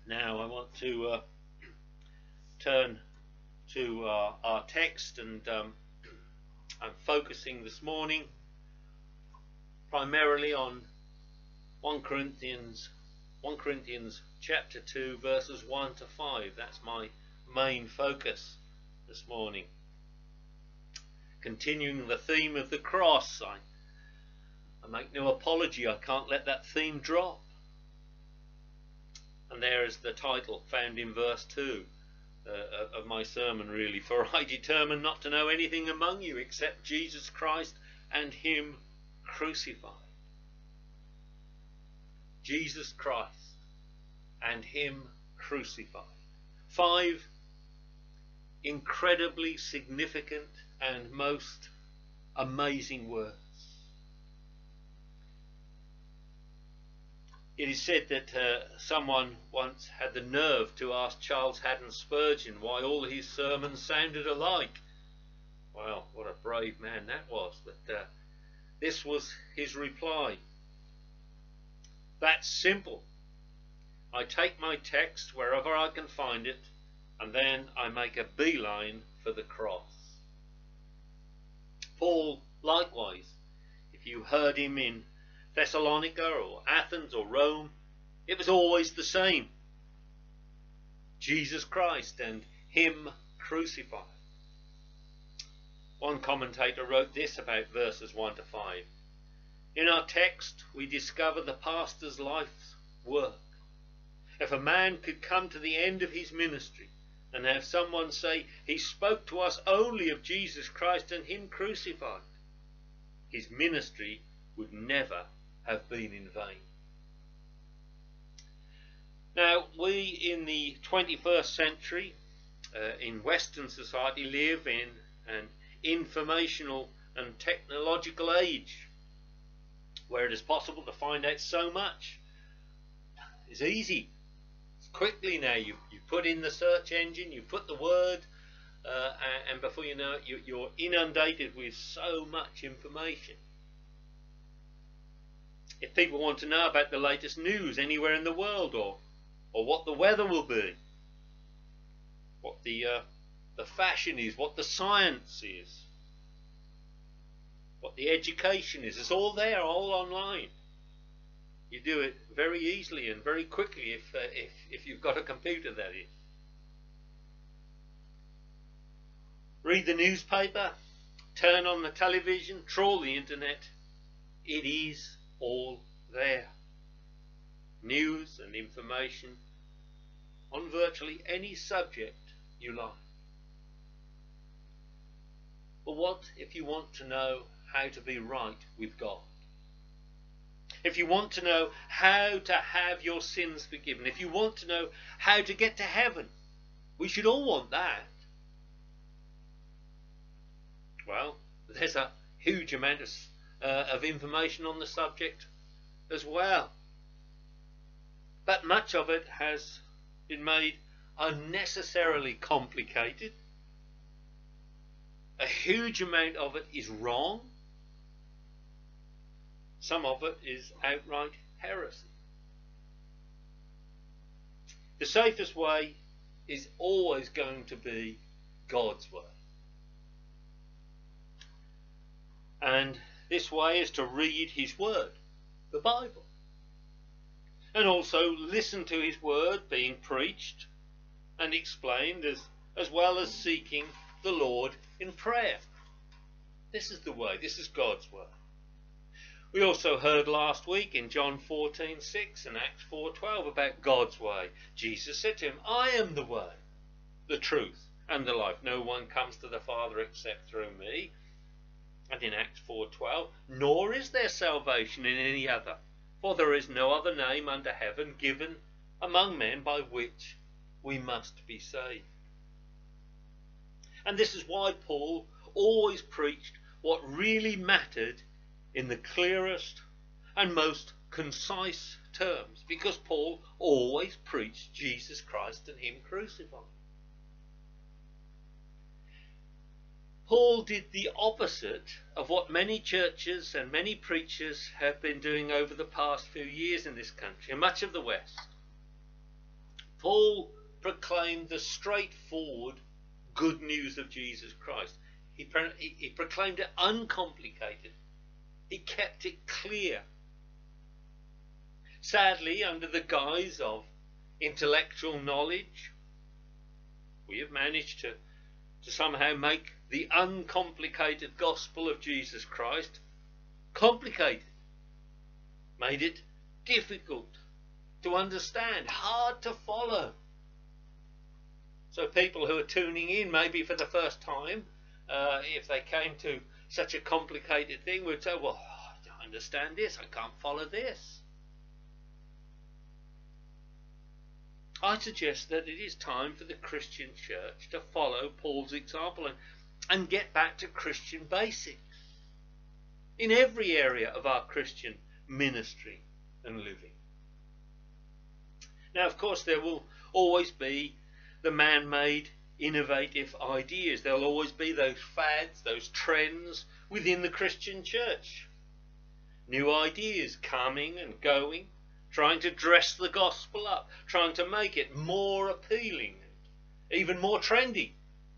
Now I want to turn to our text, and I'm focusing this morning primarily on 1 Corinthians chapter 2 verses 1 to 5. That's my main focus this morning. Continuing the theme of the cross, I make no apology, I can't let that theme drop. And there is the title found in verse 2 of my sermon, really. For I determined not to know anything among you except Jesus Christ and Him crucified. Jesus Christ and Him crucified. 5 incredibly significant and most amazing words. It is said that someone once had the nerve to ask Charles Haddon Spurgeon why all his sermons sounded alike. Well, what a brave man that was. But this was his reply. That's simple. I take my text wherever I can find it, and then I make a beeline for the cross. Paul, likewise, if you heard him in Thessalonica or Athens or Rome, it was always the same. Jesus Christ and Him crucified. One commentator wrote this about verses 1 to 5. In our text we discover the pastor's life's work. If a man could come to the end of his ministry and have someone say he spoke to us only of Jesus Christ and Him crucified, his ministry would never have been in vain. Now, we in the 21st century in Western society live in an informational and technological age where it is possible to find out so much. It's easy. It's quickly now. You put in the search engine, you put the word, and before you know it, you're inundated with so much information. If people want to know about the latest news anywhere in the world, or what the weather will be, what the fashion is, what the science is, what the education is, it's all there, all online. You do it very easily and very quickly if you've got a computer, that is. Read the newspaper, turn on the television, trawl the internet. It is all there. News and information on virtually any subject you like. But what if you want to know how to be right with God? If you want to know how to have your sins forgiven, if you want to know how to get to heaven, we should all want that. Well, there's a huge amount of information on the subject as well. But much of it has been made unnecessarily complicated. A huge amount of it is wrong. Some of it is outright heresy. The safest way is always going to be God's way. And this way is to read His Word, the Bible, and also listen to His Word being preached and explained, as well as seeking the Lord in prayer. This is the way, this is God's way. We also heard last week in John 14:6 and Acts 4:12 about God's way. Jesus said to him, I am the way, the truth, and the life. No one comes to the Father except through me. And in Acts 4:12, nor is there salvation in any other, for there is no other name under heaven given among men by which we must be saved. And this is why Paul always preached what really mattered in the clearest and most concise terms, because Paul always preached Jesus Christ and Him crucified. Paul did the opposite of what many churches and many preachers have been doing over the past few years in this country and much of the West. Paul proclaimed the straightforward good news of Jesus Christ. He proclaimed it uncomplicated. He kept it clear. Sadly, under the guise of intellectual knowledge, we have managed to somehow make the uncomplicated gospel of Jesus Christ complicated. Made it difficult to understand, hard to follow. So people who are tuning in maybe for the first time, if they came to such a complicated thing, would say, well, I don't understand this, I can't follow this. I suggest that it is time for the Christian church to follow Paul's example and get back to Christian basics in every area of our Christian ministry and living. Now, of course, there will always be the man-made innovative ideas. There will always be those fads, those trends within the Christian church. New ideas coming and going, trying to dress the gospel up, trying to make it more appealing, even more trendy.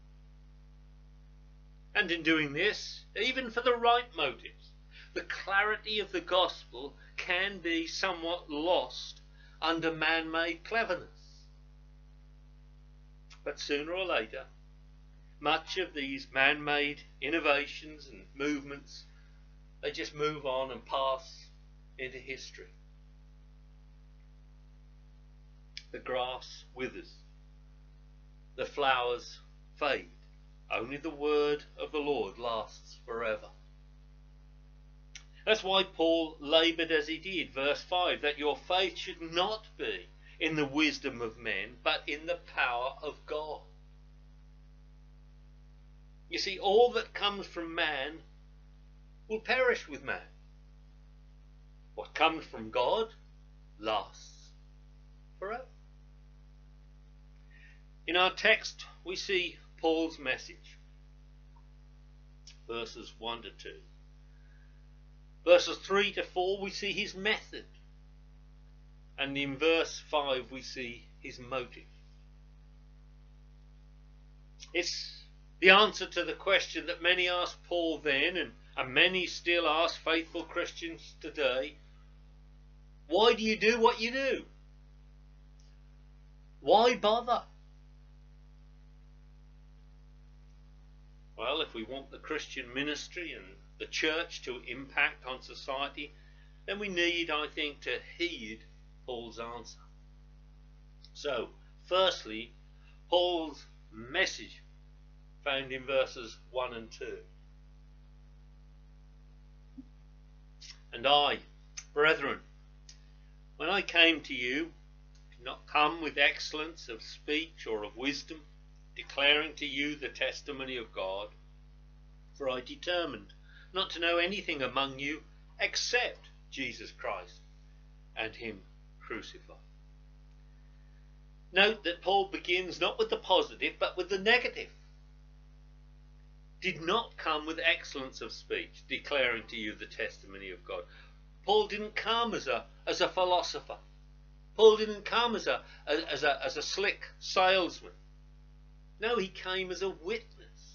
And in doing this, even for the right motives, the clarity of the gospel can be somewhat lost under man-made cleverness. But sooner or later, much of these man-made innovations and movements, they just move on and pass into history. The grass withers, the flowers fade, only the word of the Lord lasts forever. That's why Paul laboured as he did, verse 5, that your faith should not be in the wisdom of men, but in the power of God. You see, all that comes from man will perish with man. What comes from God lasts forever. In our text, we see Paul's message, verses 1 to 2. Verses 3 to 4, we see his method. And in verse 5, we see his motive. It's the answer to the question that many asked Paul then, and many still ask faithful Christians today. Why do you do what you do? Why bother? Well, if we want the Christian ministry and the church to impact on society, then we need, I think, to heed Paul's answer. So, firstly, Paul's message found in verses 1 and 2. And I, brethren, when I came to you, did not come with excellence of speech or of wisdom, declaring to you the testimony of God, for I determined not to know anything among you except Jesus Christ and him crucified. Note that Paul begins not with the positive but with the negative. Did not come with excellence of speech, declaring to you the testimony of God. Paul didn't come as a philosopher. Paul didn't come as a slick salesman. No, he came as a witness.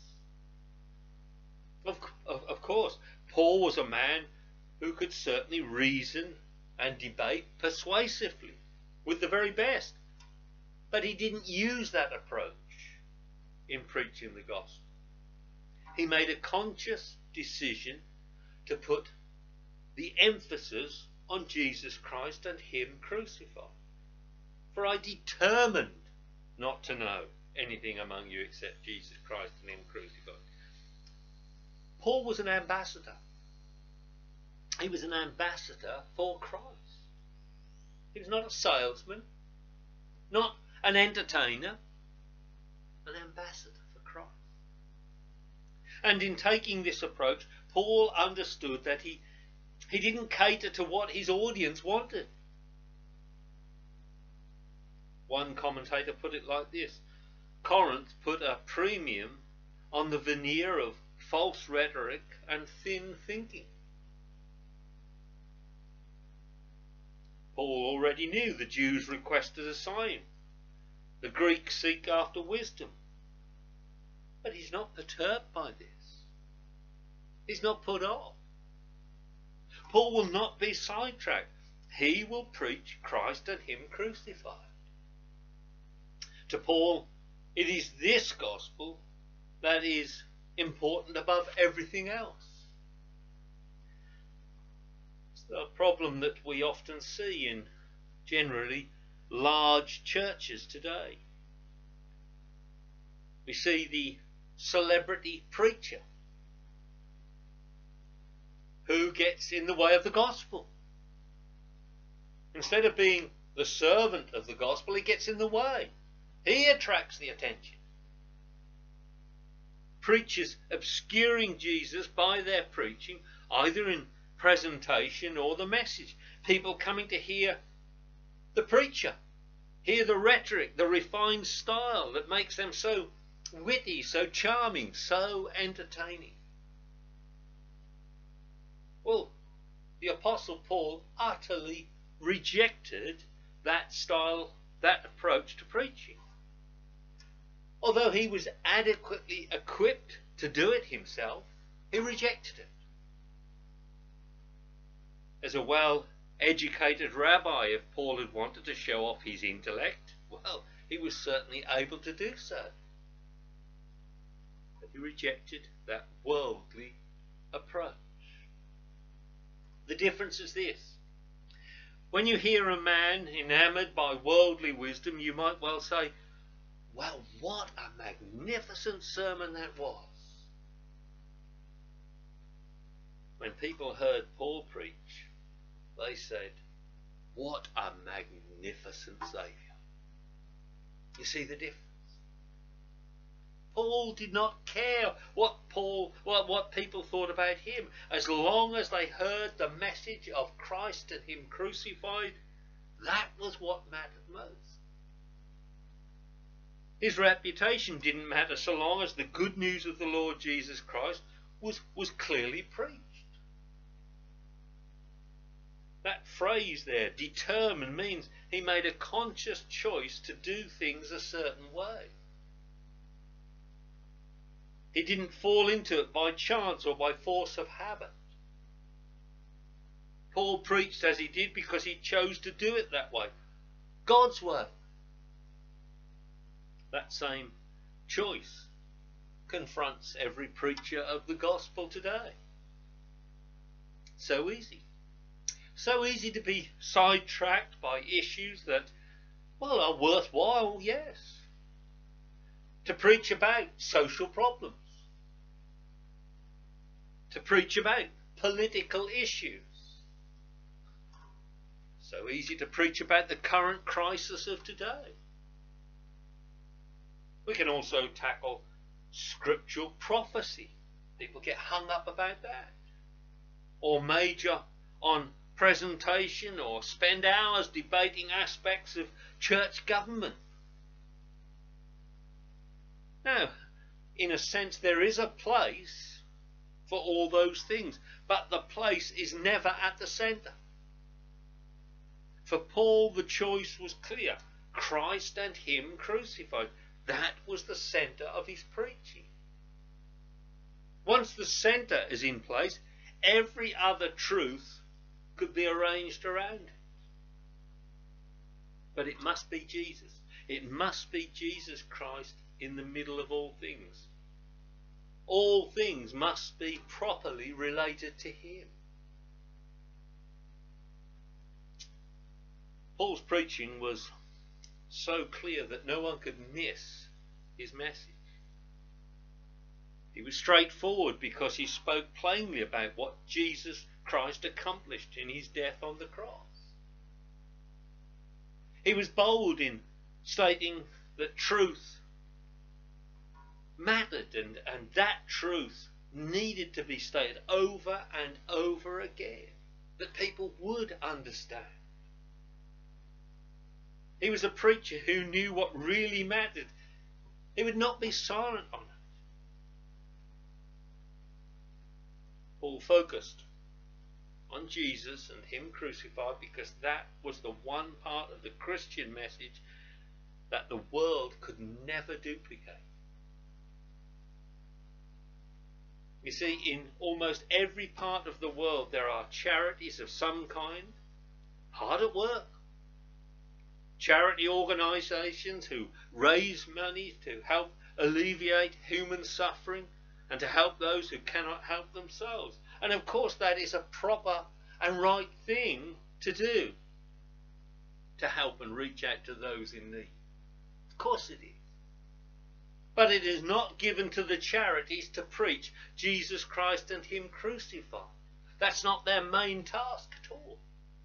Of course, Paul was a man who could certainly reason and debate persuasively with the very best. But he didn't use that approach in preaching the gospel. He made a conscious decision to put the emphasis on Jesus Christ and him crucified. For I determined not to know anything among you except Jesus Christ and him crucified. Paul was an ambassador. He was an ambassador for Christ. He was not a salesman, not an entertainer, an ambassador for Christ. And in taking this approach, Paul understood that he didn't cater to what his audience wanted. One commentator put it like this: Corinth put a premium on the veneer of false rhetoric and thin thinking. Paul already knew the Jews requested a sign, The Greeks seek after wisdom. But he's not perturbed by this. He's not put off. Paul will not be sidetracked. He will preach Christ and him crucified. To Paul, it is this gospel that is important above everything else. It's the problem that we often see in generally large churches today. We see the celebrity preacher who gets in the way of the gospel. Instead of being the servant of the gospel, he gets in the way. He attracts the attention. Preachers obscuring Jesus by their preaching, either in presentation or the message. People coming to hear the preacher, hear the rhetoric, the refined style that makes them so witty, so charming, so entertaining. Well, the Apostle Paul utterly rejected that style, that approach to preaching. Although he was adequately equipped to do it himself, he rejected it. As a well-educated rabbi, if Paul had wanted to show off his intellect, well, he was certainly able to do so. But he rejected that worldly approach. The difference is this. When you hear a man enamoured by worldly wisdom, you might well say, well, what a magnificent sermon that was. When people heard Paul preach, they said, what a magnificent Saviour. You see the difference? Paul did not care what people thought about him. As long as they heard the message of Christ and him crucified, that was what mattered most. His reputation didn't matter so long as the good news of the Lord Jesus Christ was clearly preached. That phrase there, determined, means he made a conscious choice to do things a certain way. He didn't fall into it by chance or by force of habit. Paul preached as he did because he chose to do it that way. God's way. That same choice confronts every preacher of the gospel today. So easy. So easy to be sidetracked by issues that, well, are worthwhile, yes. To preach about social problems. To preach about political issues. So easy to preach about the current crisis of today. We can also tackle scriptural prophecy. People get hung up about that. Or major on presentation, or spend hours debating aspects of church government. Now, in a sense, there is a place for all those things, but the place is never at the centre. For Paul, the choice was clear. Christ and him crucified. That was the centre of his preaching. Once the centre is in place, every other truth could be arranged around it. But it must be Jesus. It must be Jesus Christ in the middle of all things. All things must be properly related to him. Paul's preaching was so clear that no one could miss his message. He was straightforward because he spoke plainly about what Jesus Christ accomplished in his death on the cross. He was bold in stating that truth mattered, and that truth needed to be stated over and over again, that people would understand. He was a preacher who knew what really mattered. He would not be silent on it. Paul focused on Jesus and him crucified because that was the one part of the Christian message that the world could never duplicate. You see, in almost every part of the world there are charities of some kind, hard at work. Charity organisations who raise money to help alleviate human suffering and to help those who cannot help themselves. And of course that is a proper and right thing to do, to help and reach out to those in need. Of course it is. But it is not given to the charities to preach Jesus Christ and Him crucified. That's not their main task at all.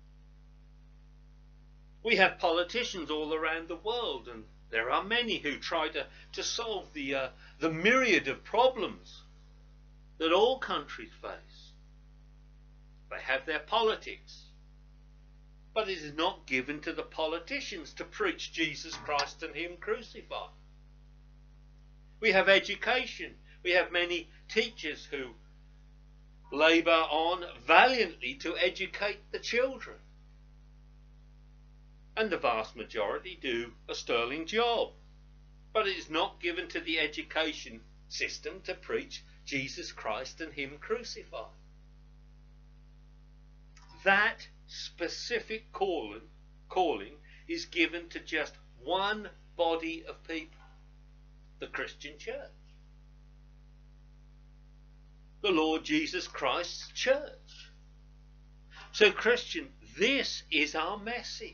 We have politicians all around the world, and there are many who try to solve the myriad of problems that all countries face. They have their politics. But it is not given to the politicians to preach Jesus Christ and Him crucified. We have education. We have many teachers who labour on valiantly to educate the children. And the vast majority do a sterling job. But it is not given to the education system to preach Jesus Christ and Him crucified. That specific calling is given to just one body of people, the Christian church. The Lord Jesus Christ's church. So Christian, this is our message.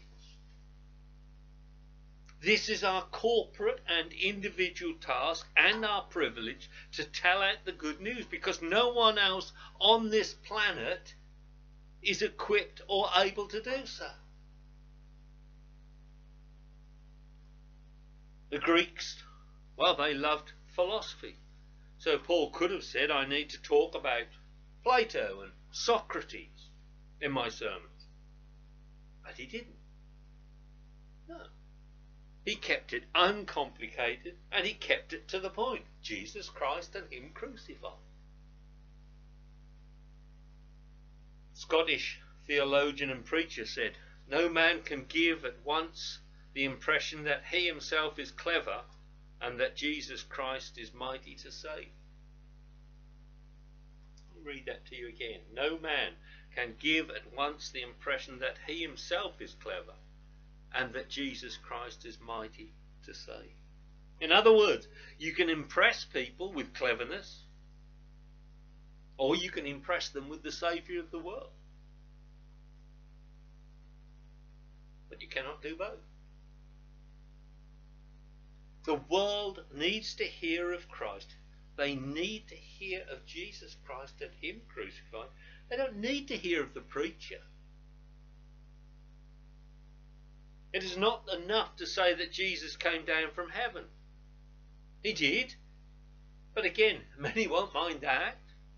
This is our corporate and individual task and our privilege to tell out the good news, because no one else on this planet is equipped or able to do so. The Greeks, well, they loved philosophy. So Paul could have said, I need to talk about Plato and Socrates in my sermons. But he didn't. No. He kept it uncomplicated and he kept it to the point. Jesus Christ and Him crucified. Scottish theologian and preacher said, no man can give at once the impression that he himself is clever and that Jesus Christ is mighty to save. I'll read that to you again. No man can give at once the impression that he himself is clever and that Jesus Christ is mighty to save. In other words, you can impress people with cleverness, or you can impress them with the Saviour of the world. But you cannot do both. The world needs to hear of Christ. They need to hear of Jesus Christ and Him crucified. They don't need to hear of the preacher. It is not enough to say that Jesus came down from heaven. He did. But again, many won't mind that.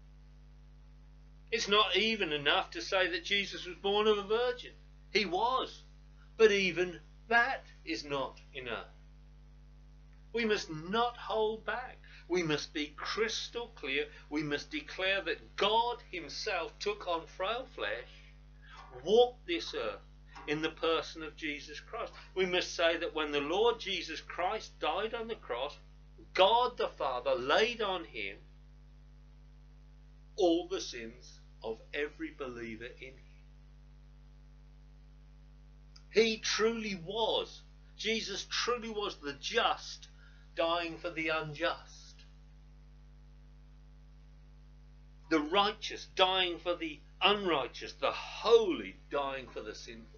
It's not even enough to say that Jesus was born of a virgin. He was. But even that is not enough. We must not hold back. We must be crystal clear. We must declare that God Himself took on frail flesh, walked this earth in the person of Jesus Christ. We must say that when the Lord Jesus Christ died on the cross, God the Father laid on Him all the sins of every believer in Him. He truly was, Jesus truly was the just dying for the unjust. The righteous dying for the unrighteous, the holy dying for the sinful.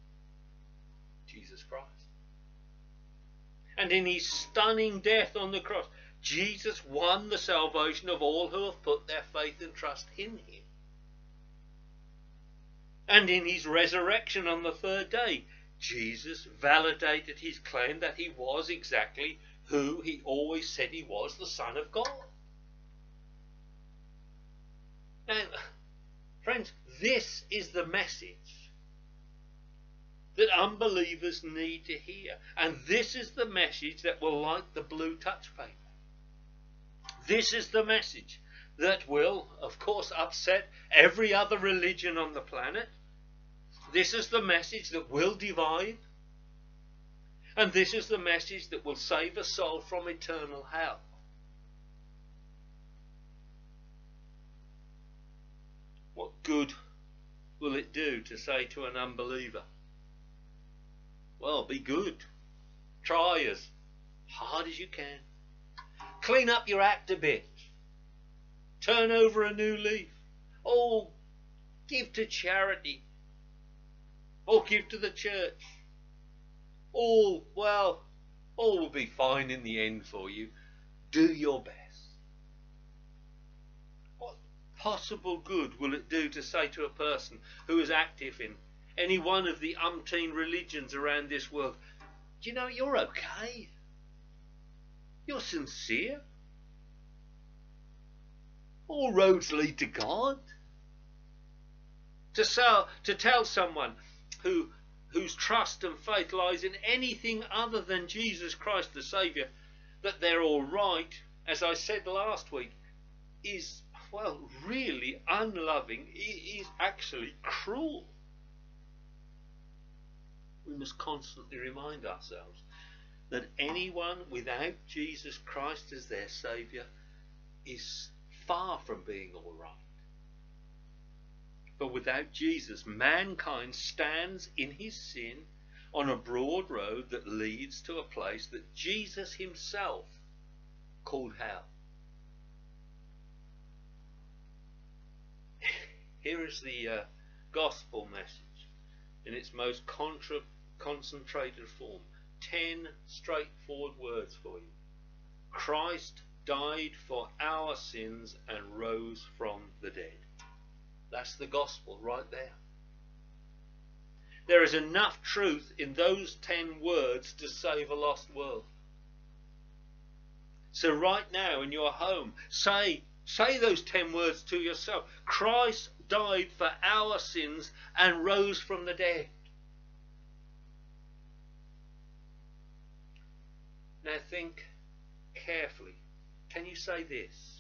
Jesus Christ. And in His stunning death on the cross, Jesus won the salvation of all who have put their faith and trust in Him. And in His resurrection on the third day, Jesus validated His claim that He was exactly who He always said He was, the Son of God. Now, friends, this is the message that unbelievers need to hear. And this is the message that will light the blue touch paper. This is the message that will, of course, upset every other religion on the planet. This is the message that will divide. And this is the message that will save a soul from eternal hell. What good will it do to say to an unbeliever, well, be good. Try as hard as you can. Clean up your act a bit. Turn over a new leaf. Oh, give to charity. Or give to the church. All will be fine in the end for you. Do your best. What possible good will it do to say to a person who is active in any one of the umpteen religions around this world, do you know, you're okay? You're sincere? All roads lead to God. To tell someone whose trust and faith lies in anything other than Jesus Christ the Saviour that they're all right, as I said last week, is, well, really unloving. It is actually cruel. We must constantly remind ourselves that anyone without Jesus Christ as their Saviour is far from being all right. But without Jesus, mankind stands in his sin on a broad road that leads to a place that Jesus himself called hell. Here is the gospel message in its most concentrated form. 10 straightforward words for you. Christ died for our sins and rose from the dead. That's the gospel right there. There is enough truth in those 10 words to save a lost world. So right now in your home, say those 10 words to yourself. Christ died for our sins and rose from the dead. Now think carefully. Can you say this?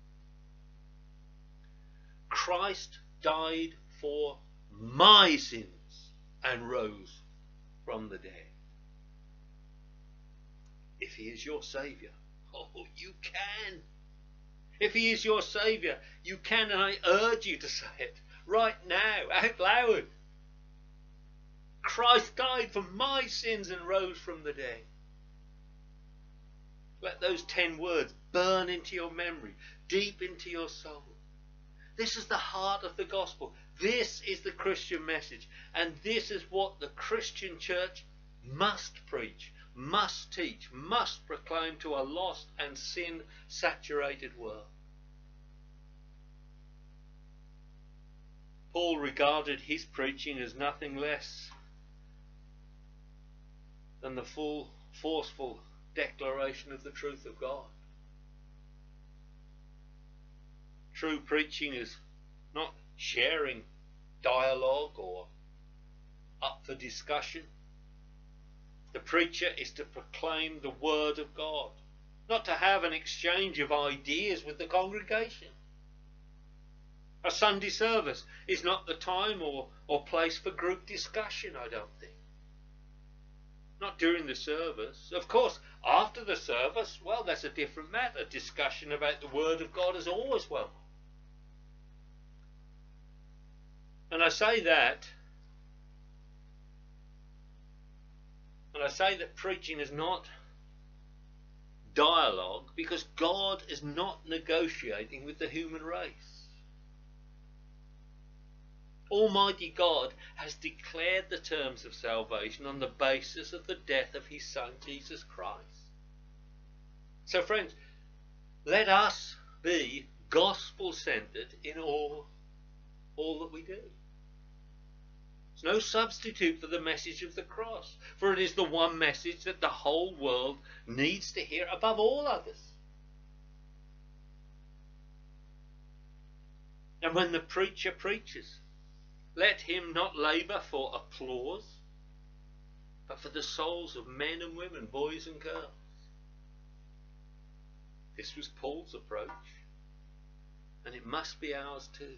Christ died for my sins and rose from the dead. If he is your Saviour, you can. If he is your Saviour, you can, and I urge you to say it right now, out loud. Christ died for my sins and rose from the dead. Let those 10 words burn into your memory, deep into your soul. This is the heart of the gospel. This is the Christian message. And this is what the Christian church must preach, must teach, must proclaim to a lost and sin-saturated world. Paul regarded his preaching as nothing less than the full, forceful declaration of the truth of God. True preaching is not sharing dialogue or up for discussion. The preacher is to proclaim the word of God, not to have an exchange of ideas with the congregation. A Sunday service is not the time or place for group discussion, I don't think. Not during the service. Of course, after the service, well, that's a different matter. Discussion about the word of God is always welcome. And I say that preaching is not dialogue because God is not negotiating with the human race. Almighty God has declared the terms of salvation on the basis of the death of his Son, Jesus Christ. So friends, let us be gospel-centered in all that we do. There's no substitute for the message of the cross, for it is the one message that the whole world needs to hear above all others. And when the preacher preaches, let him not labour for applause, but for the souls of men and women, boys and girls. This was Paul's approach, and it must be ours too.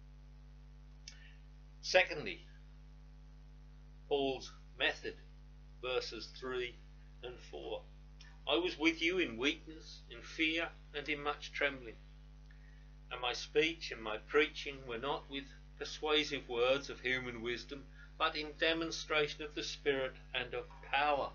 Secondly, Paul's method verses 3 and 4. I was with you in weakness, in fear, and in much trembling. And my speech and my preaching were not with persuasive words of human wisdom, but in demonstration of the Spirit and of power.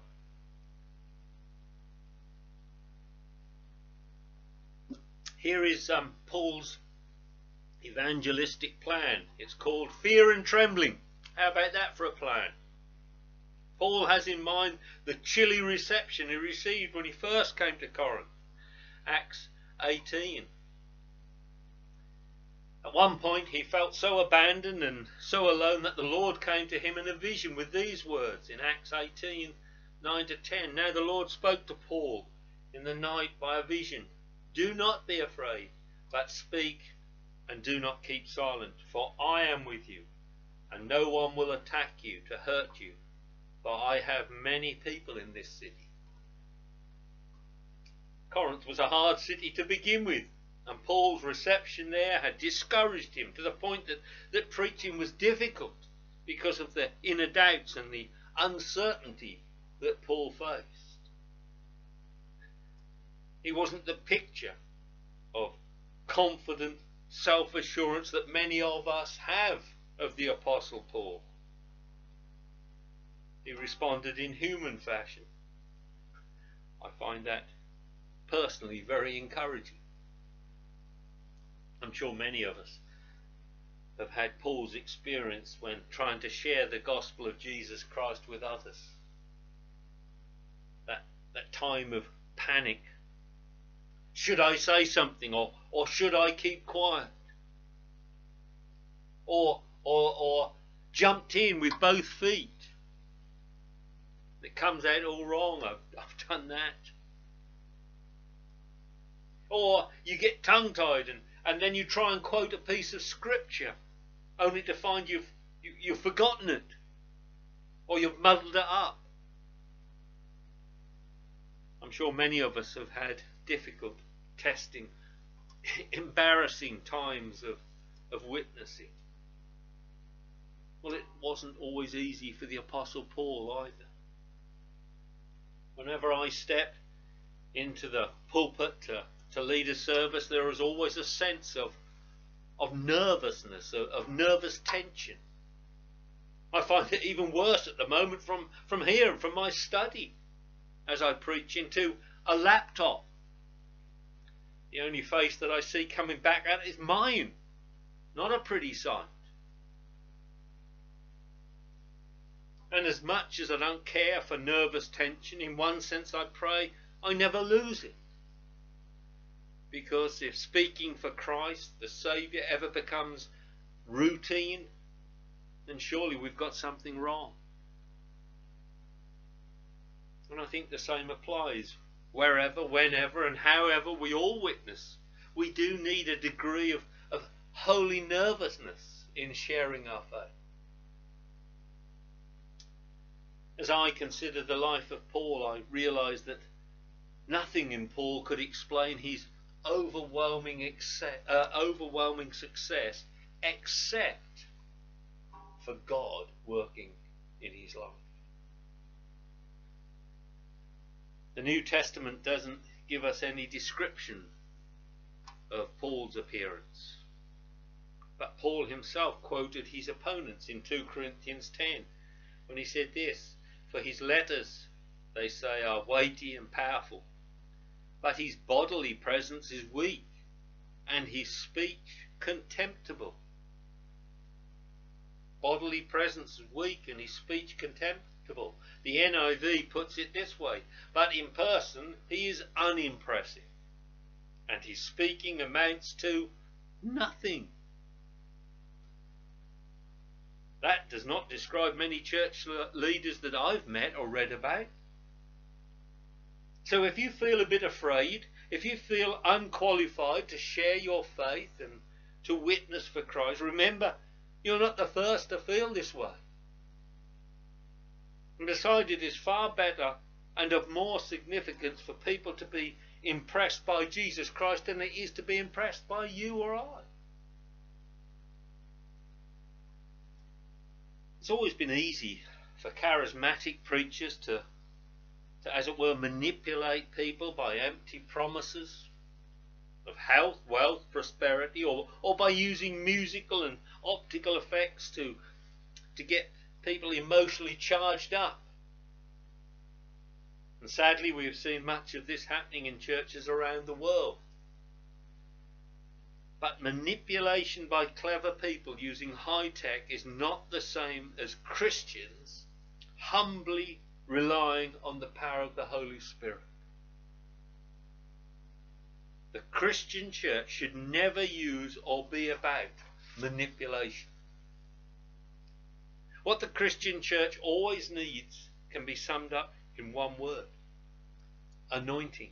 Here is Paul's evangelistic plan. It's called Fear and Trembling. How about that for a plan? Paul has in mind the chilly reception he received when he first came to Corinth. Acts 18. At one point he felt so abandoned and so alone that the Lord came to him in a vision with these words in Acts 18, 9-10. Now the Lord spoke to Paul in the night by a vision. Do not be afraid, but speak and do not keep silent, for I am with you, and no one will attack you to hurt you, for I have many people in this city. Corinth was a hard city to begin with, and Paul's reception there had discouraged him to the point that preaching was difficult because of the inner doubts and the uncertainty that Paul faced. He wasn't the picture of confident self-assurance that many of us have of the Apostle Paul. He responded in human fashion. I find that personally very encouraging. I'm sure many of us have had Paul's experience when trying to share the gospel of Jesus Christ with others. That time of panic. Should I say something, or should I keep quiet? Or jumped in with both feet. It comes out all wrong. I've done that. Or you get tongue-tied and then you try and quote a piece of scripture, only to find you've forgotten it, or you've muddled it up. I'm sure many of us have had difficult, testing, embarrassing times of witnessing. Well, it wasn't always easy for the Apostle Paul either. Whenever I step into the pulpit to lead a service, there is always a sense of nervousness, of nervous tension. I find it even worse at the moment from here and from my study as I preach into a laptop. The only face that I see coming back at is mine. Not a pretty sight. And as much as I don't care for nervous tension, in one sense I pray I never lose it. Because if speaking for Christ, the Saviour, ever becomes routine, then surely we've got something wrong. And I think the same applies wherever, whenever, and however we all witness. We do need a degree of holy nervousness in sharing our faith. As I consider the life of Paul, I realise that nothing in Paul could explain his overwhelming success except for God working in his life. The New Testament doesn't give us any description of Paul's appearance, but Paul himself quoted his opponents in 2 Corinthians 10 when he said this: for his letters, they say, are weighty and powerful, but his bodily presence is weak, and his speech contemptible. Bodily presence is weak, and his speech contemptible. The NIV puts it this way: but in person he is unimpressive, and his speaking amounts to nothing. That does not describe many church leaders that I've met or read about. So if you feel a bit afraid, if you feel unqualified to share your faith and to witness for Christ, remember, you're not the first to feel this way. And besides, it is far better and of more significance for people to be impressed by Jesus Christ than it is to be impressed by you or I. It's always been easy for charismatic preachers to as it were, manipulate people by empty promises of health, wealth, prosperity, or by using musical and optical effects to get people emotionally charged up. And sadly, we have seen much of this happening in churches around the world. But manipulation by clever people using high tech is not the same as Christians humbly relying on the power of the Holy Spirit. The Christian church should never use or be about manipulation. What the Christian church always needs can be summed up in one word: anointing.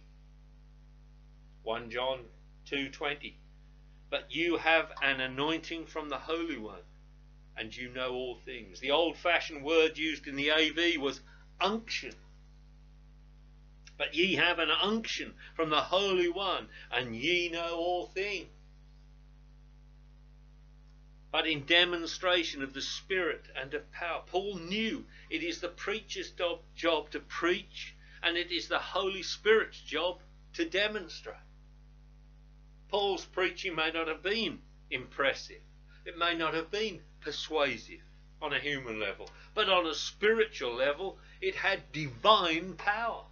1 John 2:20. But you have an anointing from the Holy One, and you know all things. The old-fashioned word used in the AV was unction. But ye have an unction from the Holy One, and ye know all things. But in demonstration of the Spirit and of power, Paul knew it is the preacher's job to preach, and it is the Holy Spirit's job to demonstrate. Paul's preaching may not have been impressive. It may not have been persuasive on a human level, but on a spiritual level, it had divine power.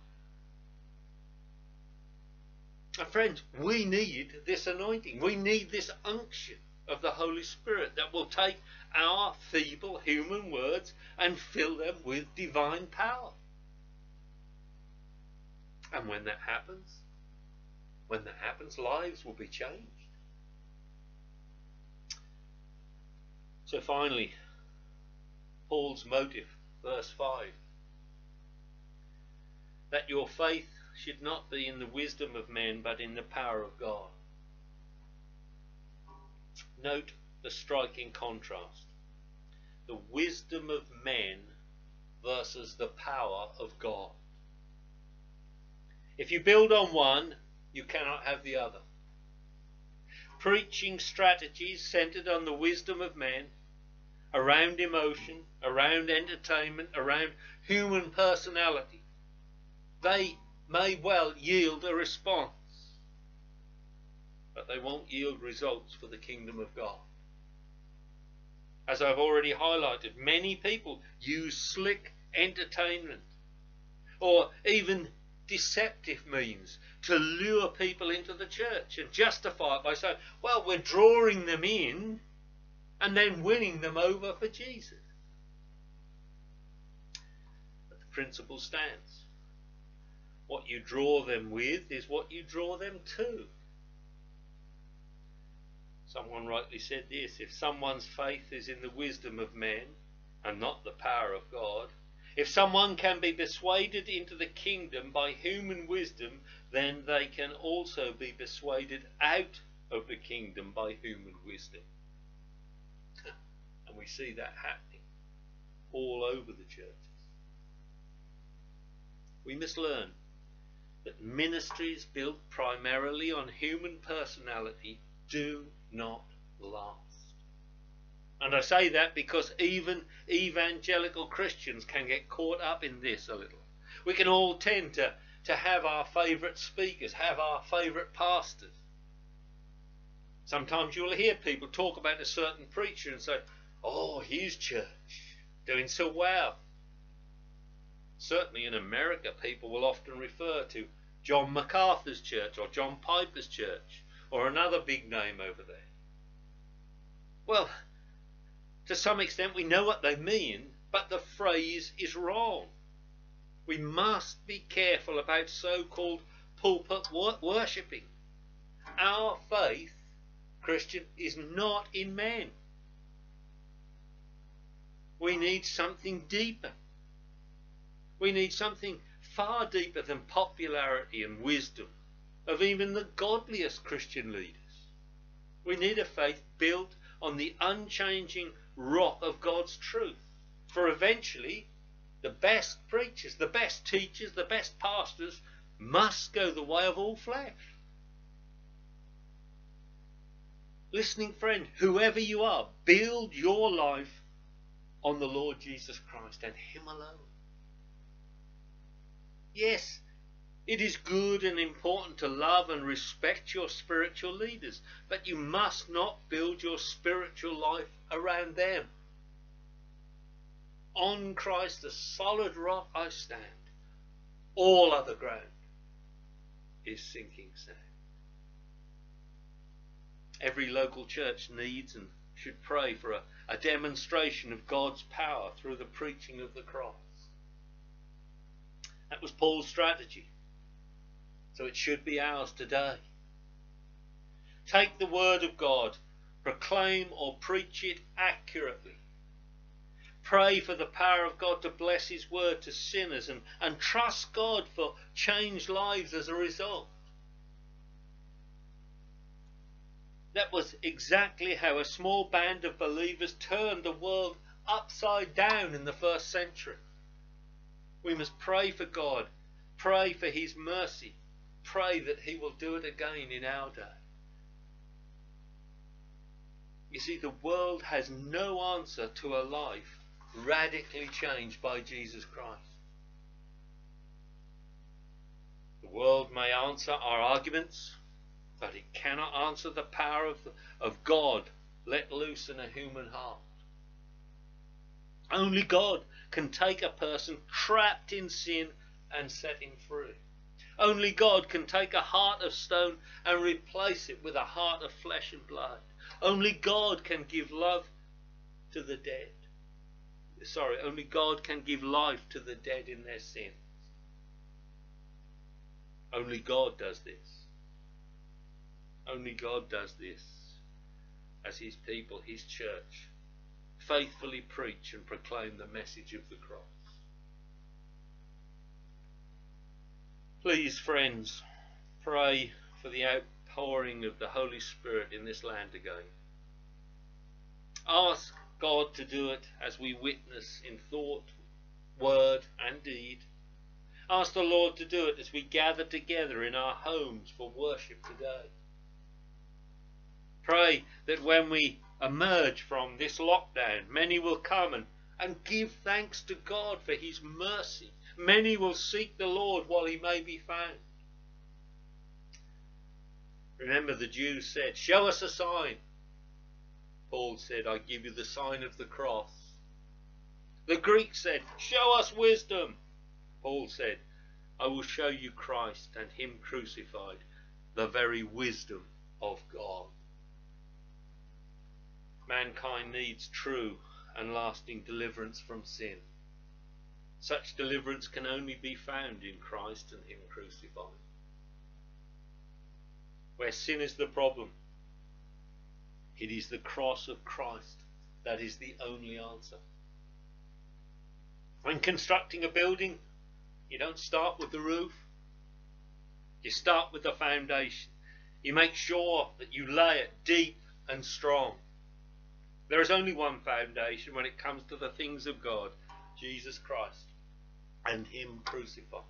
And friends, we need this anointing. We need this unction of the Holy Spirit that will take our feeble human words and fill them with divine power. And when that happens, lives will be changed. So finally, Paul's motive, verse 5. That your faith should not be in the wisdom of men, but in the power of God. Note the striking contrast. The wisdom of men versus the power of God. If you build on one, you cannot have the other. Preaching strategies centered on the wisdom of men, around emotion, around entertainment, around human personality, they may well yield a response, but they won't yield results for the kingdom of God. As I've already highlighted, many people use slick entertainment or even deceptive means to lure people into the church and justify it by saying, well, we're drawing them in and then winning them over for Jesus. But the principle stands. What you draw them with is what you draw them to. Someone rightly said this: if someone's faith is in the wisdom of men and not the power of God, if someone can be persuaded into the kingdom by human wisdom, then they can also be persuaded out of the kingdom by human wisdom. And we see that happening all over the churches. We must learn that ministries built primarily on human personality do not last. And I say that because even evangelical Christians can get caught up in this a little. We can all tend to have our favourite speakers, have our favourite pastors. Sometimes you'll hear people talk about a certain preacher and say, oh, his church, doing so well. Certainly in America, people will often refer to John MacArthur's church or John Piper's church or another big name over there. Well, to some extent we know what they mean, but the phrase is wrong. We must be careful about so-called pulpit worshipping. Our faith, Christian, is not in men. We need something deeper. We need something far deeper than popularity and wisdom of even the godliest Christian leaders. We need a faith built on the unchanging rock of God's truth. For eventually, the best preachers, the best teachers, the best pastors must go the way of all flesh. Listening friend, whoever you are, build your life on the Lord Jesus Christ and Him alone. Yes, it is good and important to love and respect your spiritual leaders, but you must not build your spiritual life around them. On Christ, the solid rock, I stand. All other ground is sinking sand. Every local church needs and should pray for a demonstration of God's power through the preaching of the cross. That was Paul's strategy. So it should be ours today. Take the word of God, proclaim or preach it accurately. Pray for the power of God to bless His word to sinners and trust God for changed lives as a result. That was exactly how a small band of believers turned the world upside down in the first century. We must pray for God, pray for His mercy, pray that He will do it again in our day. You see, the world has no answer to a life radically changed by Jesus Christ. The world may answer our arguments, but it cannot answer the power of God let loose in a human heart. Only God can take a person trapped in sin and set him free. Only God can take a heart of stone and replace it with a heart of flesh and blood. Only God can give love to the dead. Only God can give life to the dead in their sins. Only God does this. Only God does this as His people, His church, faithfully preach and proclaim the message of the cross. Please, friends, pray for the outpouring of the Holy Spirit in this land again. Ask God to do it as we witness in thought, word and deed. Ask the Lord to do it as we gather together in our homes for worship today. Pray that when we emerge from this lockdown, many will come and give thanks to God for His mercy. Many will seek the Lord while He may be found. Remember, the Jews said, "Show us a sign." Paul said, "I give you the sign of the cross." The Greeks said, "Show us wisdom." Paul said, "I will show you Christ and Him crucified, the very wisdom of God." Mankind needs true and lasting deliverance from sin. Such deliverance can only be found in Christ and Him crucified. Where sin is the problem, it is the cross of Christ that is the only answer. When constructing a building, you don't start with the roof. You start with the foundation. You make sure that you lay it deep and strong. There is only one foundation when it comes to the things of God, Jesus Christ and Him crucified.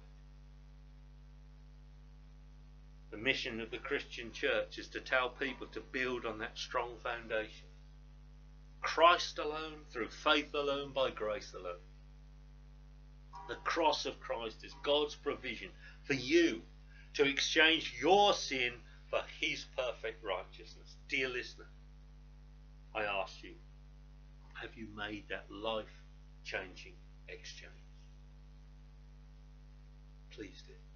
The mission of the Christian church is to tell people to build on that strong foundation. Christ alone, through faith alone, by grace alone. The cross of Christ is God's provision for you to exchange your sin for His perfect righteousness. Dear listener, I ask you, have you made that life-changing exchange? Please do.